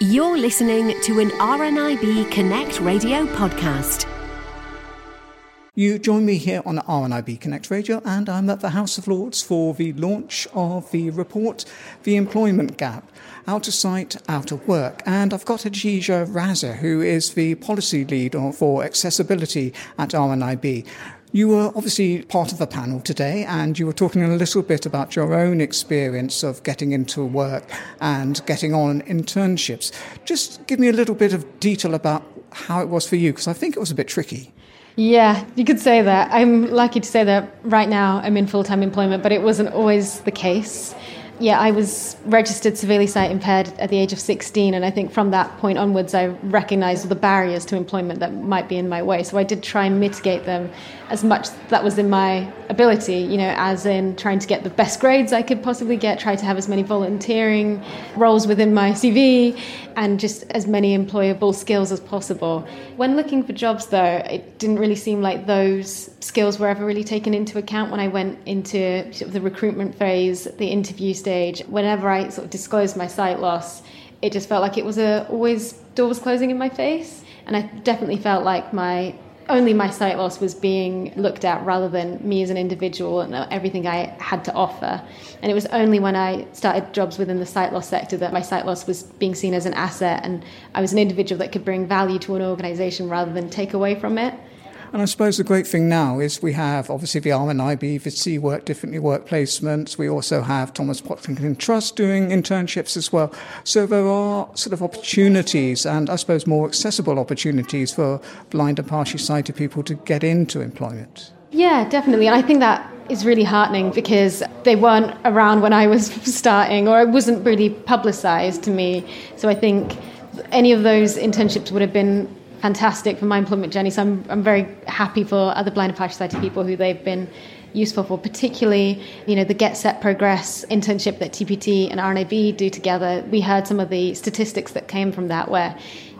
You're listening to an RNIB Connect Radio podcast. You join me here on RNIB Connect Radio, and I'm at the House of Lords for the launch of the report, The Employment Gap, Out of Sight, Out of Work. And I've got Hadija Raza, who is the policy lead for accessibility at RNIB. You were obviously part of the panel today, and you were talking a little bit about your own experience of getting into work and getting on internships. Just give me a little bit of detail about how it was for you, because I think it was a bit tricky. Yeah, you could say that. I'm lucky to say that right now I'm in full-time employment, but it wasn't always the case. Yeah, I was registered severely sight impaired at the age of 16, and I think from that point onwards I recognised the barriers to employment that might be in my way. So I did try and mitigate them as much that was in my ability, as in trying to get the best grades I could possibly get, try to have as many volunteering roles within my CV, and just as many employable skills as possible. When looking for jobs, though, it didn't really seem like those skills were ever really taken into account when I went into sort of the recruitment phase, the interview stage. Whenever I sort of disclosed my sight loss, it just felt like it was always doors closing in my face. And I definitely felt like only my sight loss was being looked at rather than me as an individual and everything I had to offer. And it was only when I started jobs within the sight loss sector that my sight loss was being seen as an asset, and I was an individual that could bring value to an organisation rather than take away from it. And I suppose the great thing now is we have obviously the RNIB, the See Work Differently work placements. We also have Thomas Pocklington Trust doing internships as well. So there are sort of opportunities, and I suppose more accessible opportunities for blind and partially sighted people to get into employment. Yeah, definitely. And I think that is really heartening because they weren't around when I was starting, or it wasn't really publicised to me. So I think any of those internships would have been fantastic for my employment journey. So I'm very happy for other blind and partially sighted people who they've been useful for, particularly, the Get Set Progress internship that TPT and RNIB do together. We heard some of the statistics that came from that, where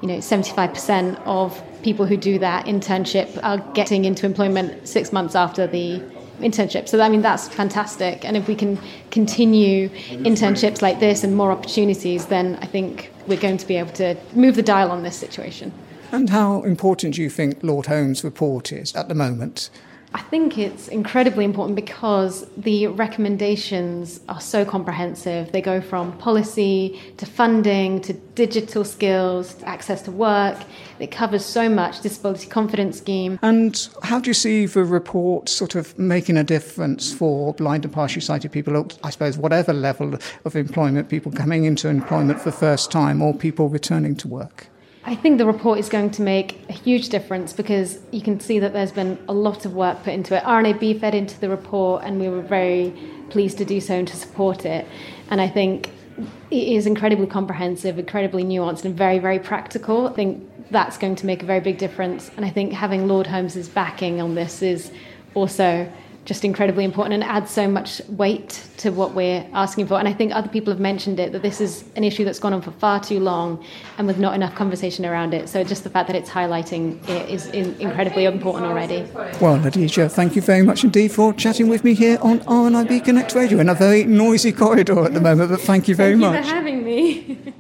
75% of people who do that internship are getting into employment 6 months after the internship. So that's fantastic. And if we can continue internships like this and more opportunities, then I think we're going to be able to move the dial on this situation. And how important do you think Lord Home's report is at the moment? I think it's incredibly important because the recommendations are so comprehensive. They go from policy to funding to digital skills, to access to work. It covers so much, disability confidence scheme. And how do you see the report sort of making a difference for blind and partially sighted people, I suppose, whatever level of employment, people coming into employment for the first time or people returning to work? I think the report is going to make a huge difference because you can see that there's been a lot of work put into it. RNIB fed into the report and we were very pleased to do so and to support it. And I think it is incredibly comprehensive, incredibly nuanced and very, very practical. I think that's going to make a very big difference. And I think having Lord Holmes's backing on this is also just incredibly important and adds so much weight to what we're asking for. And I think other people have mentioned it, that this is an issue that's gone on for far too long and with not enough conversation around it. So just the fact that it's highlighting it is incredibly important already. Well, Hadija, thank you very much indeed for chatting with me here on RNIB Connect Radio in a very noisy corridor at the moment, but thank you very much. Thank you for having me.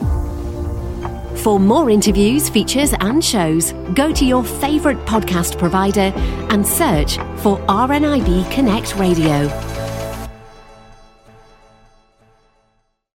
For more interviews, features and shows, go to your favourite podcast provider and search for RNIB Connect Radio.